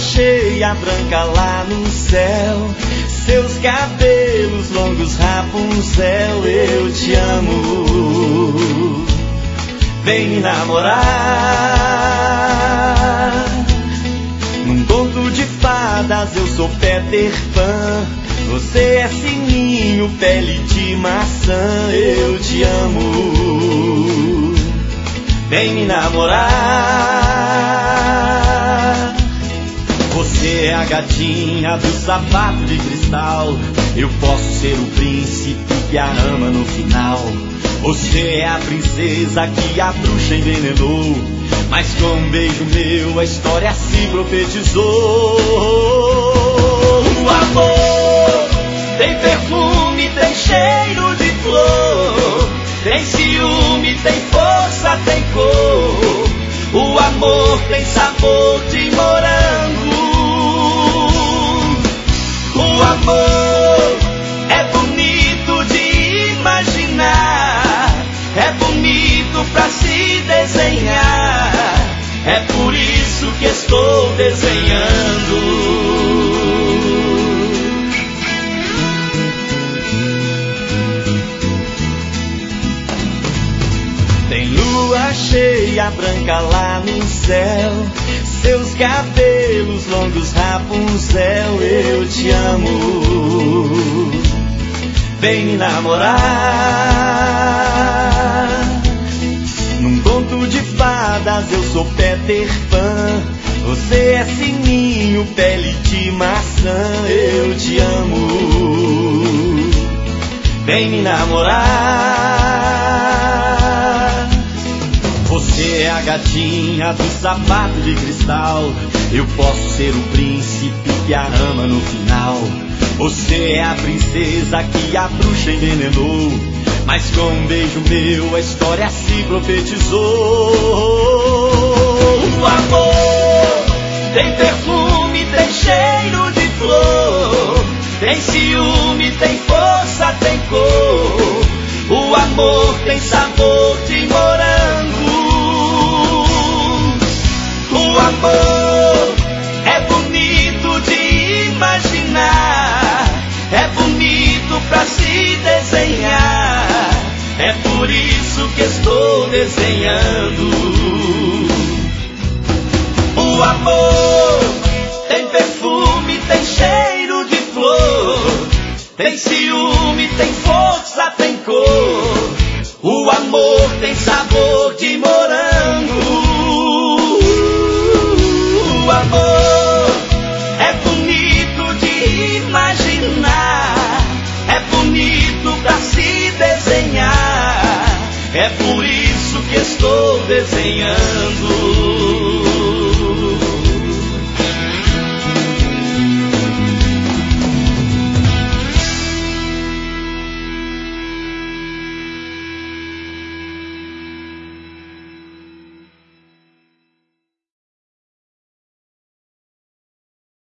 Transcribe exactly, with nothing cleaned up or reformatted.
cheia, branca lá no céu, seus cabelos longos, Rapunzel, eu te amo. Vem me namorar. Num conto de fadas eu sou Peter Pan, você é sininho, pele de maçã, eu te amo. Vem me namorar. Você é a gatinha do sapato de cristal, eu posso ser o príncipe que a ama no final. Você é a princesa que a bruxa envenenou, mas com um beijo meu a história se profetizou. O amor tem perfume, tem cheiro de flor, tem ciúme, tem força, tem cor. O amor tem sabor de morango. O amor é bonito de imaginar, é bonito pra se desenhar, é por isso que estou desenhando. Tem lua cheia, branca lá no céu, seus cabelos longos, Rapunzel, eu te amo. Vem me namorar. Num conto de fadas eu sou Peter Pan, você é sininho, pele de maçã, eu te amo. Vem me namorar. Você é a gatinha do sapato de cristal, eu posso ser o príncipe que a ama no final. Você é a princesa que a bruxa envenenou, mas com um beijo meu a história se profetizou. O amor tem perfume, tem cheiro de flor, tem ciúme, tem força, tem cor. O amor tem sabor de morango. O amor é bonito de imaginar, é bonito pra se desenhar, é por isso que estou desenhando. O amor tem perfume, tem cheiro de flor, tem ciúme, tem força, tem cor. O amor tem sabor de morango. O amor é bonito de imaginar, é bonito pra se desenhar, é por isso que estou desenhando.